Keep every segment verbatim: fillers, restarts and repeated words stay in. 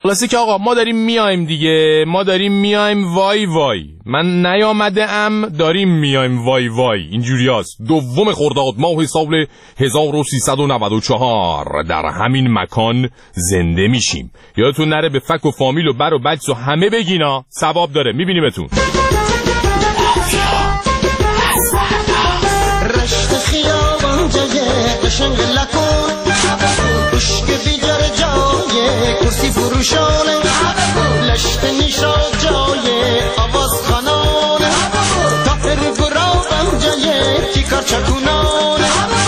خلاصه که آقا ما داریم میایم دیگه، ما داریم میایم وای وای، من نیامده ام داریم میایم وای وای، اینجوری هست. دوم خرداد ماه سال هزار و سیصد و نود و چهار در همین مکان زنده میشیم. یادتون نره به فک و فامیل و بر و بچس و همه بگینا، ثواب داره. میبینیمتون. رشت خیابان جای قشنگ لکن بشک بیجار جای کرسی فروشانه لشت نیشا جای آواز خانانه تاپر گرابم جای تیکار چکونانه.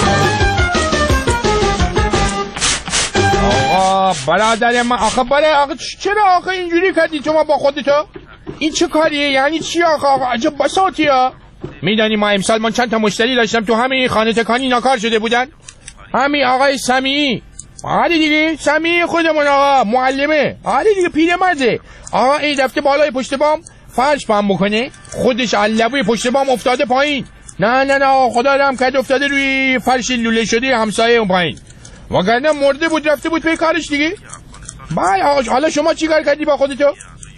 آقا برادر من آخه برای آقا چرا آقا اینجوری کردی تو ما با خودتو؟ این چه کاریه؟ یعنی چی آقا؟ آقا عجب بساطی ها. میدانی ما امسال من چند تا مشتری داشتم تو همین خانه تکانی ناکار شده بودن. همین آقای سمیعی، آره دیگه سمیعی خودمون آقا معلمه، آره دیگه پیرمرده. آقا این دفعه بالای پشت بام فرش پام بکنه، خودش علوی پشت بام افتاده پایین. نه نه نه آقا خدا رحم کرد افتاده روی فرش لوله شده همسایه اون پایین، وگرنه مرده بود رفته بود پی کارش دیگه. بله آقا حالا شما چی کار کردی با خودتو؟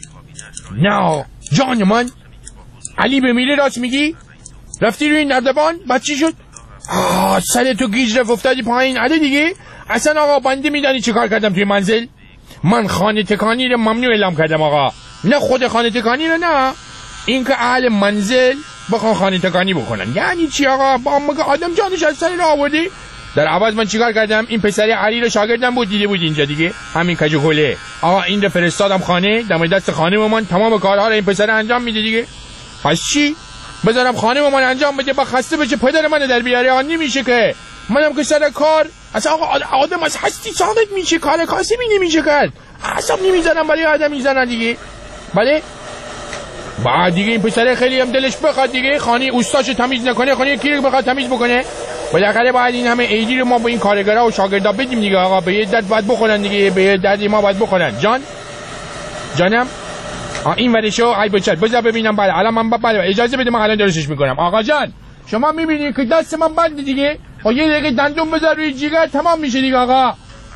نه جان من علی به میله راست میگی؟ رفتی روی نردبان بعد چی شد؟ آه سر تو گیج رفت افتادی پایین. علی دیگه اصلا آقا بنده میدانی چی کار کردم توی منزل؟ من خانه تکانی رو ممنوع اعلام کردم آقا. نه خود خانه تکانی رو، نه این که اهل منزل بخوان خانه تکانی بکنن. یعنی چی آقا؟ با مگه آدم جانش از سر راه آوردی؟ در عوض من چیکار کردم؟ این پسر علی رو شاگردم بود دیده بود اینجا دیگه، همین کجوله. آقا این رو فرستادم خانه، دم دست خانم من تمام کارها رو این پسر انجام میده دیگه. پس چی؟ بذارم خانم من انجام بده با خسته بشه پدر من در بیاره؟ آن نمیشه که. منم که سر کار اصلا آقا آدم از هستی ساقط میشه، کار کاسبی نمیشه کرد. حساب نمیزنم برای آدم میزنن دیگه. بله بعد دیگه این پسر خیلی هم دلش بخواد دیگه خانه اوستاشو تمیز نکنه، خانه کی رو بخواد تمیز بکنه؟ بالاخره باید این همه ایدی رو ما با این کارگرا و شاگردا بدیم دیگه آقا. به یه درد باید بخورن دیگه، به یه دردی ما باید بخورن. جان جانم این ورشو ای بچت بذار ببینم. بله الان من بله اجازه بده من الان درستش میکنم. آقا جان شما میبینی که دست من بنده دیگه، خب یه دقیقه دندون بذار روی جیگر تمام میشه دیگه آقا.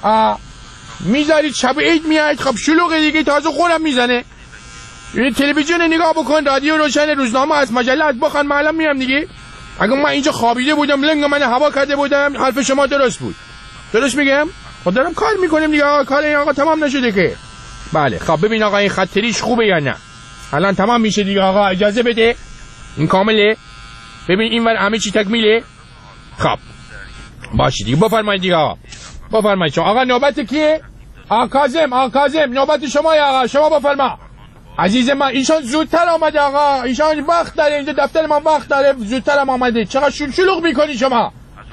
میذارید شب عید میاد خب شلوغه دیگه، تازه خورم میزنه. تلویزیون نگاه بکن، رادیو روشن، روزنامه از مجله از بخوان، من الان میام دیگه. اگه من اینجا خوابیده بودم لنگ من هوا کرده بودم حرف شما درست بود. درست میگم؟ خب دارم کار میکنیم دیگه آقا، کار این آقا تمام نشده که. بله خب ببین آقا این خطریش خوبه یا نه؟ الان تمام میشه دیگه آقا، اجازه بده. این کامله؟ ببین اینور همه چی تکمیله؟ خب باشه دیگه بفرمایید دیگه آقا. بفرمایید شما آقا. نوبت کیه؟ آقا کاظم، آقا کاظم نوبت شما یا آقا. شما بفرما. عزیز من ایشان زودتر آمده آقا، ایشان وقت داره، اینجا دفتر من وقت داره، زودتر هم آمده. چقدر شل شلوغ میکنی شما؟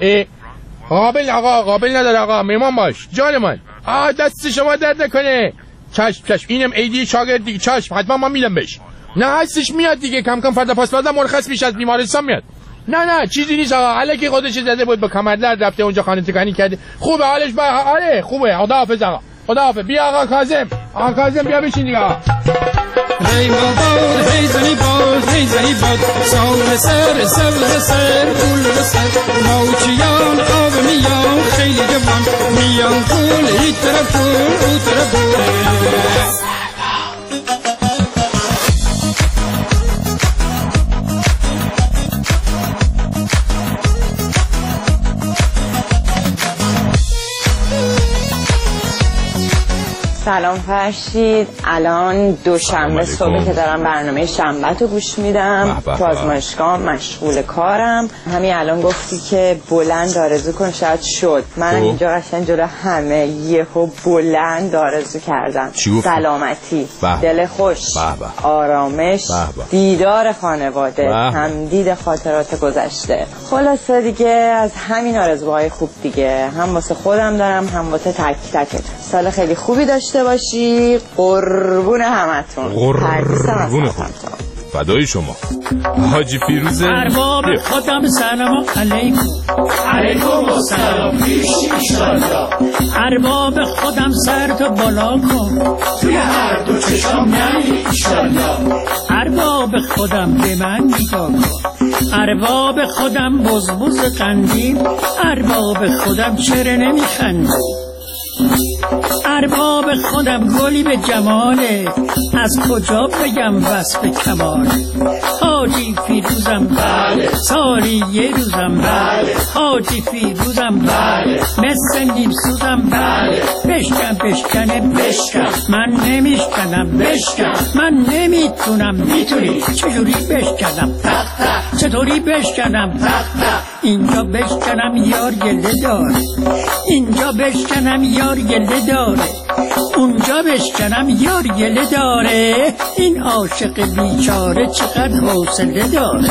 قابل آقا، قابل نداره آقا، میمان باش جان من. آه دست شما درد نکنه. چشم چشم اینم ایدی شاگرد دیگه، چشم حتما من میدم بهش. نه هستش میاد دیگه، کم کم فردا پس فردا مرخص میشه از بیمارستان میاد. نه نه چیزی نیست آقا، الکی خودش زده بود به کمر درد رفته اونجا خانه تکانی کرده. خوبه حالش با آره خوبه. خداحافظ آقا، خداحافظ. بیا آقا کاظم، آقا کاظم بیا بشین دیگه آقا. هی باد هی زنی باد هی زنی باد سال سر سبز سر گل سر موجیان آب میان خیلی جوان میان گل این طرف گل اون طرف گل. سلام فرشید، الان دوشنبه صبح که دارم برنامه شنبه‌تو گوش میدم تو آزمایشگاه مشغول کارم. همین الان گفتی که بلند آرزو کن شاید شد. من اینجا قشنگ جلو همه یهو بلند آرزو کردم. سلامتی، دل خوش، آرامش، دیدار خانواده، تمدید خاطرات گذشته. خلاصه دیگه از همین آرزوهای خوب دیگه، هم واسه خودم دارم هم واسه تک تکت. سال خیلی خوبی داشته باشی. قربون همتون. قربون فدای شما حاجی فیروزه. ارباب خودم سلام علیکم. علیکم السلام پیش ایشالله. ارباب خودم سر تو بالا کن، توی هر دو چشم نمی ایشالله. ارباب خودم به من نگاه کن، ارباب خودم بز بز قندیم، ارباب خودم چرا نمیخندی؟ ارباب خودم گلی به جماله، از کجا بگم وصف کماله. حاجی فیروزم بله، سالی یه روزم بله، حاجی فیروزم بله، مثل نیم سوزم بله. بشکن بشکنه بشکن، من نمیشکنم بشکن، من نمیتونم میتونی. چجوری بشکنم تق تق، چطوری بشکنم تق تق. اینجا بشکنم یار گله داره، اینجا بشکنم یار گله داره، اونجا بشکنم یار گله داره. این عاشق بیچاره چقدر حوصله داره.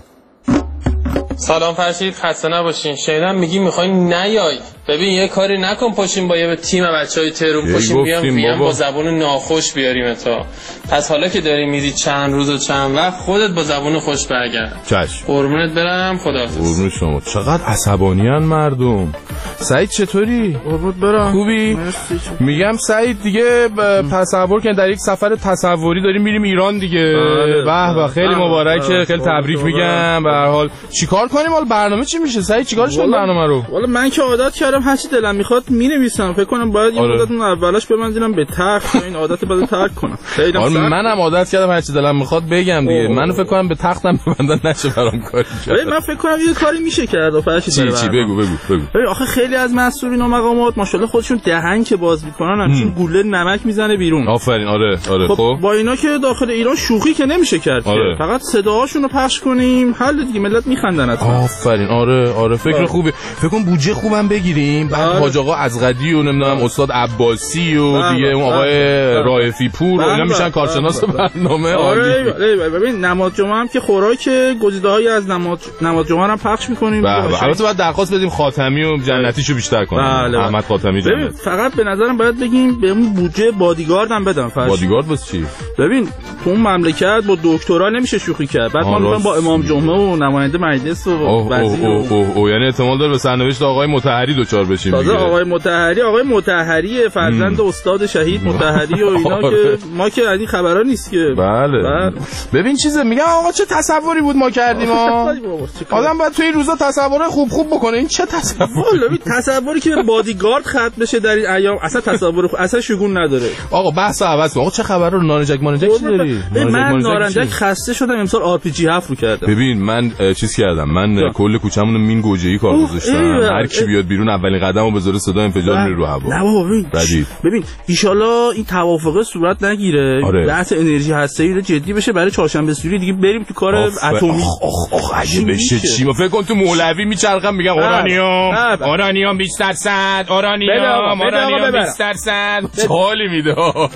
سلام فرشید، خسته نباشین. شنیدم میگی میخواین نیای. ببین یه کاری نکن پاشیم با یه تیم بچهای تهران پاشیم بیام بیام با زبون ناخوش بیاریم تا. پس حالا که داری میری چند روز و چند وقت خودت با زبون خوش برگرد. چشم. قربونت برم، خداحافظ. قربون شما. چقدر عصبانیان مردم. سعید چطوری؟ قربونت برم. خوبی؟ میگم سعید دیگه تصور کن در یک سفر تصوری داریم میریم ایران دیگه. به به خیلی مبارکه، خیلی تبریک میگم. به هر حال چیکار کنیم حالا؟ برنامه چی میشه سعید؟ چیکارش کنیم برنامه رو؟ والا من که عادت کردم هرچی دلم میخواد مینویسم. فکر کنم باید یه مدتون اولاش ببندینم به تخت تا این عادت بعد ترک کنم. خیلی آره منم عادت کردم هرچی دلم میخواد بگم دیگه. منو فکر کنم به تختم ببندن نشه برام کاری کرد. من فکر کنم یه کاری میشه کرد. فرشید چی چی بگو بگو بگو. ببین آخه خیلی از مسئولین و مقامات ماشاءالله خودشون دهن که باز میکنن همچین گوله نمک میزنه بیرون. آفرین. آره آره. خب, خب با اینا که داخل ایران شوخی که نمیشه کرد. آره. فقط صداهاشون رو پخش کنیم حل دیگه، ملت میخندن اصلا. آفرین. آره آره فکر آره. خوبه. فکر کنم بودجه خوبم بگیریم. بعد آره. حاج آقا ازغدی و نمیدونم استاد عباسی و بله. دیگه اون آقای بله. رائفی پور اینا میشن کارشناس برنامه. آره ببین نماز جمعه هم که خوراک گزیده‌هایی از نماز نماز جمعه هم پخش می‌کنیم. البته باید درخواست بدیم خاتمی و جنتیشو بیشتر کنه. بله. احمد خاتمی جان. ببین فقط به نظرم باید بگیم بهمون بودجه بادیگارد هم بدن. فرض بادیگارد واسه چی؟ ببین تو اون مملکت با دکترا نمیشه شوخی کرد. بعد ما می‌خوایم با امام جمعه و نماینده مجلس و وزیر او یعنی احتمال داره به سرنوشت آقای مطهری دوچار بشیم دیگه. آقای مطهری آقای مطهری فرزند استاد شهید مطهری و اینا که ما که از این خبرا نیست که. بله. ببین چیزه میگم آقا چه تصوری بود ما کردیم ها. آدم باید توی روزا تصور خوب خوب بکنه. این چه تصوری؟ ببین تصوری که به بادیگارد ختم بشه در این ایام اصلا تصور خوب اصلا شگون نداره. آقا بحث عوض کن. آقا چه خبر رو نارنجک مانجک چی داری؟ من نارنجک خسته شدم امسال آر پی جی هفت رو کردم. ببین من چیز کردم. من کل کوچه‌مون مین گوجه‌ای کار گذاشتم. هر کی بیاد بیرون اولین قدمو بذاره صدا انفجار میره رو هوا. نه بابا ببین ببین ان شاءالله این توافق صورت نگیره. آره. بحث انرژی هسته‌ای جدی بشه برای چهارشنبه سوری دیگه بریم تو کار اتمی. آخ آخ اگه بشه چی؟ ما فکر کن تو مولوی میچرخم میگن اورانیوم اورانیوم بیست درصد اورانیوم اورانیوم بیست درصد حالی میده.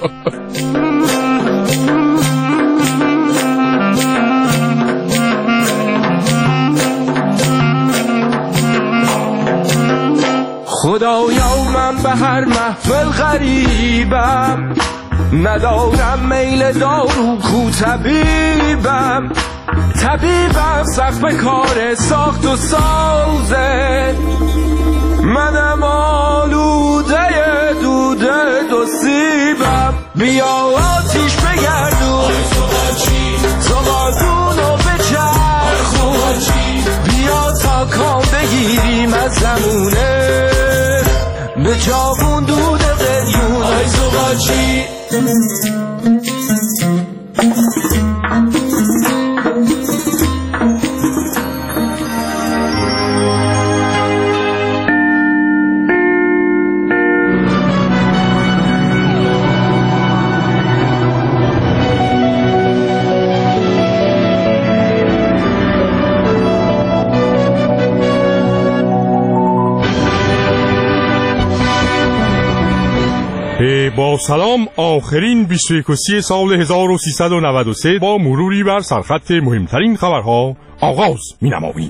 خدایا من به هر محفل غریبم، ندارم میل دارو کو طبیبم، طبیبم سقف کار ساخت و سازه، منم آلوده دوده دو سیبم، بیا آتیش بگردون زبادونو بچرخون، بیا تا کام بگیریم از زمونه به جاون دود قلیون. آی زغاچی با سلام، آخرین بیست و یکم سال هزار و سیصد و نود و سه با مروری بر سرخط مهمترین خبرها آغاز می‌نماییم.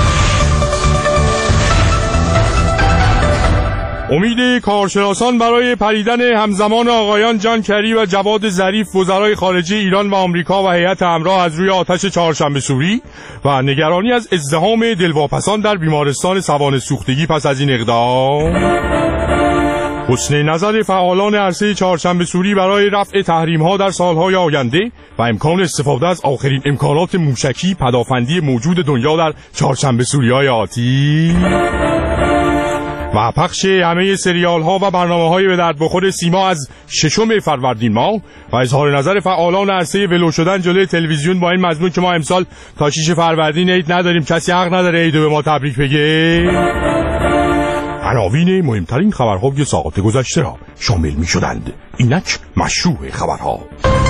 امید کارشناسان برای پریدن همزمان آقایان جان کری و جواد ظریف وزرای خارجه ایران و آمریکا و هیئت همراه از روی آتش چهارشنبه سوری و نگرانی از ازدحام دلواپسان در بیمارستان سوانح سوختگی پس از این اقدام، حسن نظر فعالان عرصه چهارشنبه سوری برای رفع تحریم‌ها در سالهای آینده و امکان استفاده از آخرین امکانات موشکی پدافندی موجود دنیا در چهارشنبه سوری‌های آتی، و پخش همه سریال ها و برنامه های به درد بخور سیما از ششم فروردین ماه و اظهار نظر فعالان عرصه ولو شدن جلوی تلویزیون با این مضمون که ما امسال تا شش فروردین عید نداریم، کسی حق نداره عیدو به ما تبریک بگه. عناوین مهمترین خبرهای ساعات گذشته را شامل می شدند. اینک مشروع خبرها.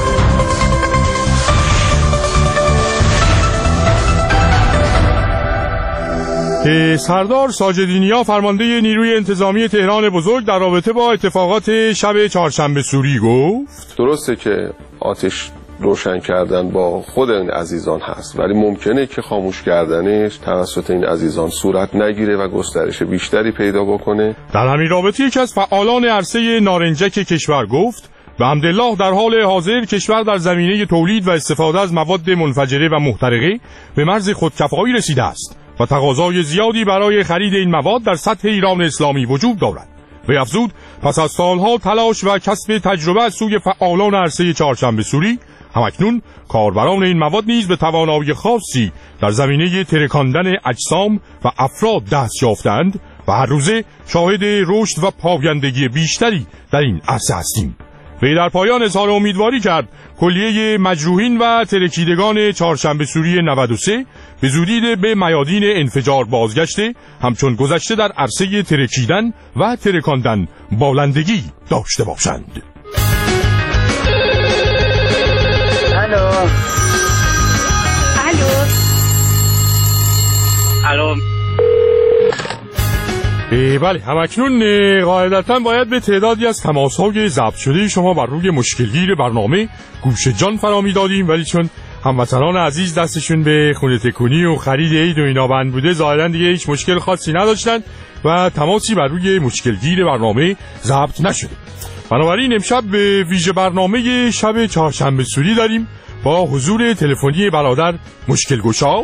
سردار ساجدینیا فرمانده نیروی انتظامی تهران بزرگ در رابطه با اتفاقات شب چهارشنبه سوری گفت درسته که آتش روشن کردن با خود این عزیزان هست، ولی ممکنه که خاموش کردنش توسط این عزیزان صورت نگیره و گسترش بیشتری پیدا بکنه. در همین رابطه یکی از فعالان عرصه نارنجک کشور گفت و الحمدلله در حال حاضر کشور در زمینه تولید و استفاده از مواد منفجره و محترقه به مرز خودکفایی رسیده است و تقاضای زیادی برای خرید این مواد در سطح ایران اسلامی وجود دارد. و افزود پس از سالها تلاش و کسب تجربه از سوی فعالان عرصه چهارشنبه سوری، همکنون کاربران این مواد نیز به توانایی خاصی در زمینه ترکاندن اجسام و افراد دست یافتند و هر روزه شاهد رشد و پایندگی بیشتری در این عرصه هستیم. و در پایان اظهار امیدواری کرد کلیه مجروحین و ترکیدگان چهارشنبه سوری نود و سه به زودی به میادین انفجار بازگشته، همچون گذشته در عرصه ترکیدن و ترکاندن بالندگی داشته باشند. الو الو الو بله، همکنون قاعدتاً باید به تعدادی از تماس‌های ضبط شده شما بر روی مشکلگیر برنامه گوش جان فرامی دادیم، ولی چون هموطنان عزیز دستشون به خونه تکونی و خرید عید و اینا بند بوده، ظاهراً دیگه هیچ مشکل خاصی نداشتن و تماسی بر روی مشکلگیر برنامه ضبط نشده. بنابراین امشب به ویژه برنامه شب چهارشنبه سوری داریم با حضور تلفنی برادر مشکل گشا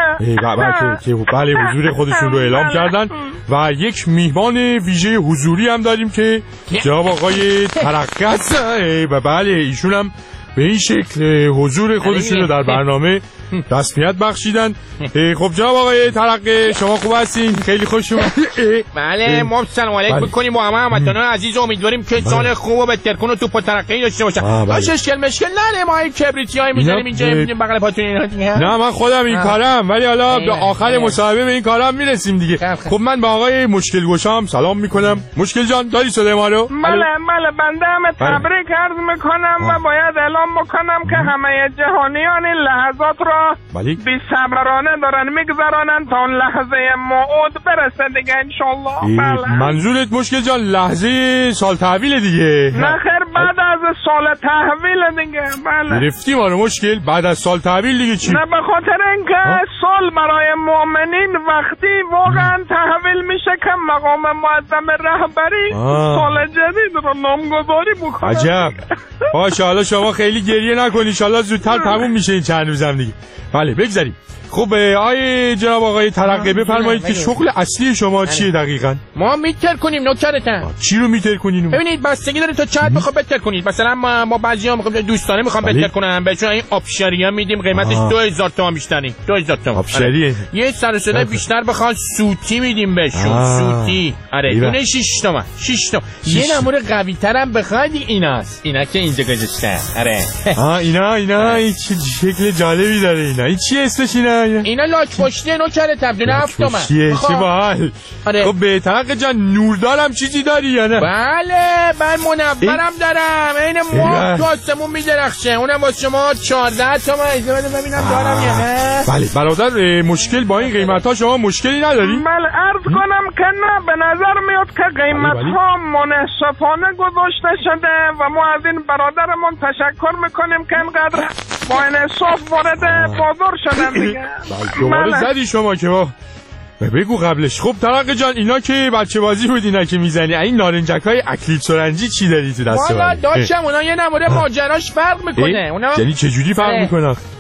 که بله حضور خودشون رو اعلام کردن و یک میهمان ویژه حضوری هم داریم که جناب آقای ترقه است و بله ایشون هم به این شکل حضور خودشون رو در برنامه رسمیت بخشیدن. خب جناب آقای ترقه شما خوب هستین؟ خیلی خوش اومدید. بله ما سلام علیکم می‌کنیم با همه هموطنان عزیز، امیدواریم که سال خوب و بهترکن و توپ و ترقی داشته باشن. باشه اشکال مشکل نه، ما این کبریتیای می‌ذاریم اینجا می‌بینیم بغل پاتون اینا دیگه. نه من خودم این کارم، ولی حالا به آخر مصاحبه به این کارم میرسیم دیگه. خب من با آقای مشکل گشام سلام می‌کنم. مشکل جان داری صدای ما رو؟ بله بله بنده هم تبریک عرض می‌کنم و باید اعلام بکنم که همه جهانیان این لحظات را بی صبرانه دارن میگذرانن تا اون لحظه موعود برسه دیگه انشالله. بله. منظورت مشکل جان لحظه سال تحویل دیگه؟ نه خیر بعد از سال تحویل دیگه. بله گرفتی ما رو مشکل بعد از سال تحویل دیگه چی؟ نه به خاطر اینکه سال برای مؤمنین وقتی واقعا تحویل میشه که مقام معظم رهبری سال جدید رو نامگذاری بکنه. عجب. باشه حالا شما خیلی گریه نکنی، ان شاءالله زودتر تموم میشه این چند روزم دیگه. بله بگذاریم. خب آقای جناب آقای ترقه بفرمایید که شغل اصلی شما چیه دقیقاً؟ ما میتر کنیم نوکرتن. چی رو میتر کنین؟ ببینید بستگی داره تا چقدر بخواد بتر کنید. مثلا ما ما بعضیام میخوام دوستانه میخوام بتر کنن، بهشون این آبشاریا میدیم قیمتش دو هزار تومان بیشتری. دو هزار تومان. آبشاری. یه سر صدا بیشتر بخوان سوتی میدیم بهشون. سوتی. آره دونه شش تومان. شش تومان. یه نمونه قوی ترم بخواید ایناست. اینا که اینجا گذاشتن. آره. آ اینا اینا این شکل جالبی داره اینا. این چی اسمش اینا؟ اینا لاک پشتی نوکر تبدیل هفت تومن. چیه چی باحال. خب به ترقه جان نوردارم چیزی داری یا نه؟ بله من منورم دارم، عین ماه تو آسمون میدرخشه. اونم واسه شما چهارده تومن. اجازه بده ببینم دارم یا نه. بله برادر مشکل با این قیمت ها شما مشکلی نداری؟ بله عرض کنم که نه، به نظر میاد که قیمت ها منصفانه گذاشته شده و ما از این برادرمون تشکر میکنیم که اینقدر با انصاف وارد بازار شدن دیگه. دوباره زدی شما که با بگو قبلش. خب ترقه جان اینا که بچه بازی بود اینا که میزنی، این نارنجک های اکلیل سرنجی چی داری تو دسته؟ والا داشتم اونا یه نموره ماجراش فرق میکنه. اونا یعنی چه جوری فرق میکنه؟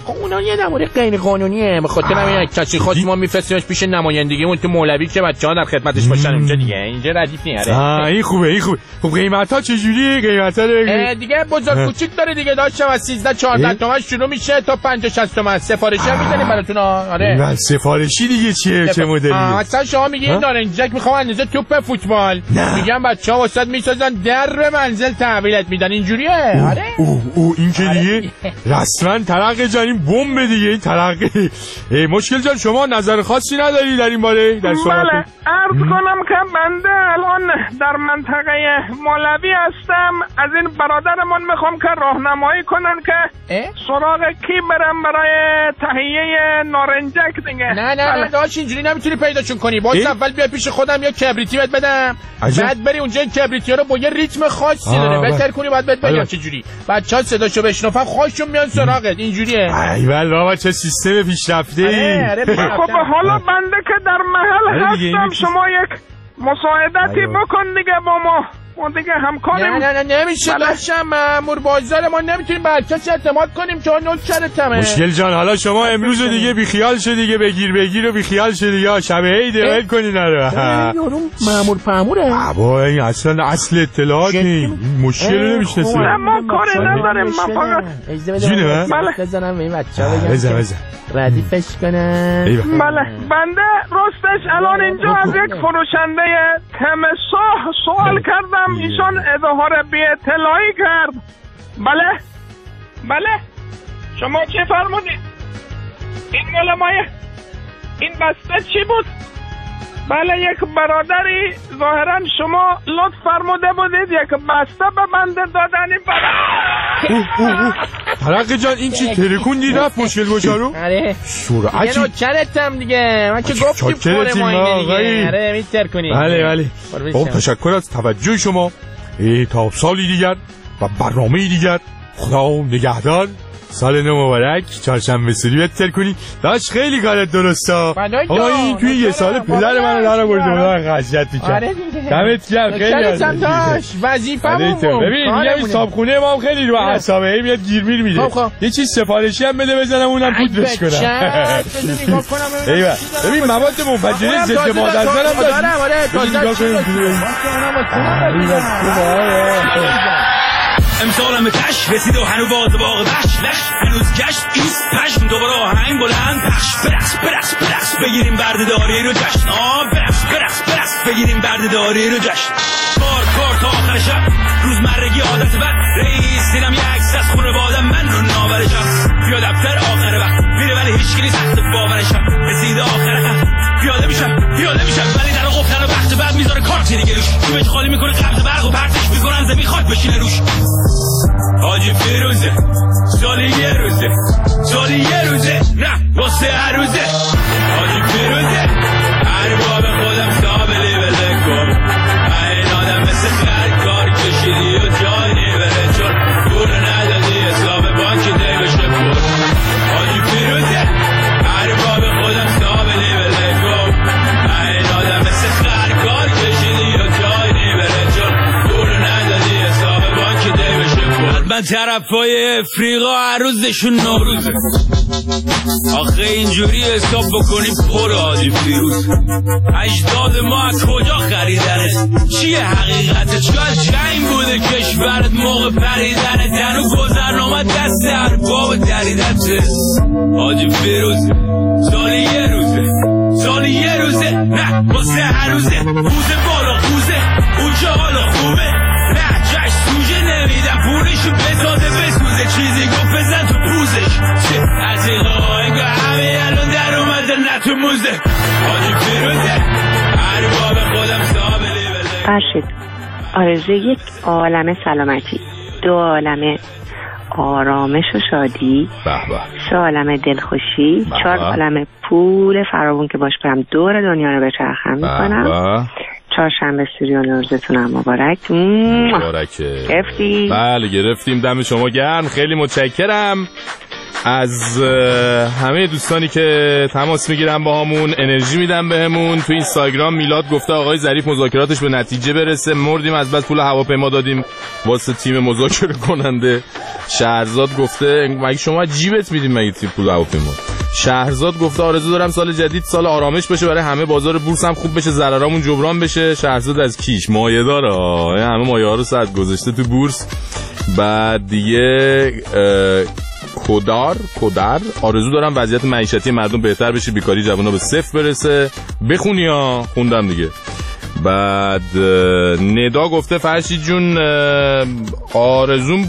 خب اونا یه نمونه غیر قانونیه، به خاطر همین کسی خواست ما میفرستیمش پیش نمایندگیمون تو مولوی که بچه‌ها در خدمتش باشن اونجا دیگه. اینجا ردیف نیاره. آ این خوبه این خوبه. خب قیمتا چجوریه؟ قیمتا دیگه بزرگ کوچیک داره دیگه، داشتم از سیزده چهارده تومن شروع میشه تا پنجاه شصت تومن. سفارشی هم می‌زنیم براتون. آره من سفارشی دیگه چیه؟ چه مدلیه؟ مثلا شما میگی این نارنجک میخوام اندازه توپ فوتبال، میگم بچه‌ها واسط میسازن در منزل تحویلت میدن. اینجوریه. آره او او این که دیگه رسما ترقه جان این بمب دیگه این ترقه. مشکل جان شما نظر خاصی نداری در این باره در صحبت؟ بله عرض کنم که بنده الان در منطقه مولوی هستم. از این برادرمون میخوام که راهنمایی کنن که سراغ کی برم برای تهیه نارنجک دیگه. نه نه نه داش اینجوری نمیتونی پیداشون کنی. باید اول بیا پیش خودم یا کبریتی بهت بدم، بعد بری اونجا این کبریتی‌ها رو با یه ریتم خاصی داره بهتر کنی، بعد بهت بگم چه جوری. بچه‌ها صداشو بشنفن خودشون میان سراغت. اینجوریه. ایول بابا چه سیستم پیشرفته. خب حالا بنده که در محل هستم شما یک مساعدتی بکن دیگه با ما. ما دیگه همکاریم. نه نه نه نمیشه داشتم مأمور بازار ما نمیتونیم بر کسی اعتماد کنیم که نوکرتمه. مشکل جان حالا شما امروز دیگه بیخیال شد دیگه، بگیر بگیر و بیخیال شد دیگه. شب عید ول کنین آره. یارو مأمور پاموره. بابا این اصلا اصل اطلاعات این مشکل رو نمیشناسه. ما کاری نداریم. ما فقط جونه بزنم به این بچه‌ها بگم بزن بزن ردیفش کنن. بله بنده راستش الان اینجا از یک فروشنده تمساح سوال کردم، ایشان اظهار بی اطلاعی کرد. بله بله شما چه فرمودید؟ این مال مایه این بسته چی بود؟ بله یک برادری ظاهرا شما لطف فرموده بودید یک بسته به بنده دادنی. بله ترقه جان این چی ترکوندی رفت مشکل گشارو؟ آره سرعتی یه نوکرتم دیگه، من که گفتیم پور ما دیگه. آره میتر کنی. بله بله خب تشکر از توجه شما. تا سالی دیگر و برنامه دیگر خدا نگهدار. سال نو مبارک. چهارشنبه سوری بهتر کنی. داشت خیلی کارت درسته. آقا این توی یه سال پدر منو در آورده بودن خشیت می‌کرد. دمت گرم خیلی عزیزم داشت وظیفه‌مون. ببین میگم این صابخونه ما هم خیلی رو اعصابه میاد گیر میر میده. یه چیز سفارشی هم بده بزنم اونم پودرش کنم. ایول ببین مواد منفجره ضد مادرزن هم دارم. آره امسالم کش رسید و هنو باز باغ بش لش هنوز گشت ایست پشم دوباره آهنگ بلند پش برقص برقص برقص بگیریم بردهداری رو جشن. آه برقص برقص برقص بگیریم بردهداری رو جشن. کار کار تا آخر شب روزمرگی عادت بد رئیس دیدم یه عکس از خانواده‌ام من رو ناورشم. بیا دفتر آخر وقت میره ولی هیچ کی نیست تحت باورشم. رسید آخر خط پیاده میشم پیاده میشم ولی در قفلن و وقت بعد میذاره کارتی دیگه روش جوبش خالی میکنه قبض برق و پرتش میکنن زمین خاک بشینه روش. حاجی فیروزه سالی یه روزه سالی یه روزه نه واسه هر روزه. حاجی فیروزه هر باب خودم سابلی بده کن. این آدم مثل خر کار کشیدی و جای نیبره چون پول ندادی حساب بانکی دیگش نکن. حاجی فیروزه هر باب خودم سابلی بده کن. این آدم مثل خر کار کشیدی و جای نیبره چون پول ندادی حساب بانکی دیگش نکن. من طرفای افریقا هر روزشون نوروزه. آخه اینجوری حساب بکنیم پر حاجی فیروز. اجداد ما از کجا خریدنه؟ چیه حقیقتش؟ شاید جنگ بوده کشورت موقع پریدنه. تنو گذرنامه دست ارباب دریدته. حاجی فیروز سالی یه روزه سالی یه روزه نه واسه هر روزه. خوزه بالا خوزه اونجا حالا خوبه نه جشن سوژه نمیدم پولشو بسازه بسوزه. چیزی گفت بزن تو پوزش چه از این آهنگا همه الان در اومده نه تو موزه. حاجی فیروزه هر باب خودم سابلی بله. فرشید آرزوی یک عالم سلامتی، دو عالم آرامش و شادی، سه عالم دلخوشی، چهار عالم پول فراوون که باش برم دور دنیا رو بچرخم میکنم. چهارشنبه سوری و نوروزتونم مبارک. مبارکه. گرفتی؟ بله گرفتیم. دم شما گرم. خیلی متشکرم. از همه دوستانی که تماس میگیرن با همون، انرژی میدن بهمون. تو اینستاگرام میلاد گفته آقای ظریف مذاکراتش به نتیجه برسه، مردیم از بس پول هواپیما دادیم واسه تیم مذاکره کننده. شهرزاد گفته مگه شما جیبت میدیم مگه تیم پول هواپیما؟ شهرزاد گفته آرزو دارم سال جدید سال آرامش بشه برای همه، بازار بورس هم خوب بشه، ضررامون جبران بشه. شهرزاد از کیش مایه داره، همه مایه ها رو صد گذاشته تو بورس. بعد دیگه کدار کدر آرزو دارم وضعیت معیشتی مردم بهتر بشه، بیکاری جوونا به صفر برسه. بخونی ها، خوندم دیگه. بعد ندا گفته فرشید جون آرزوم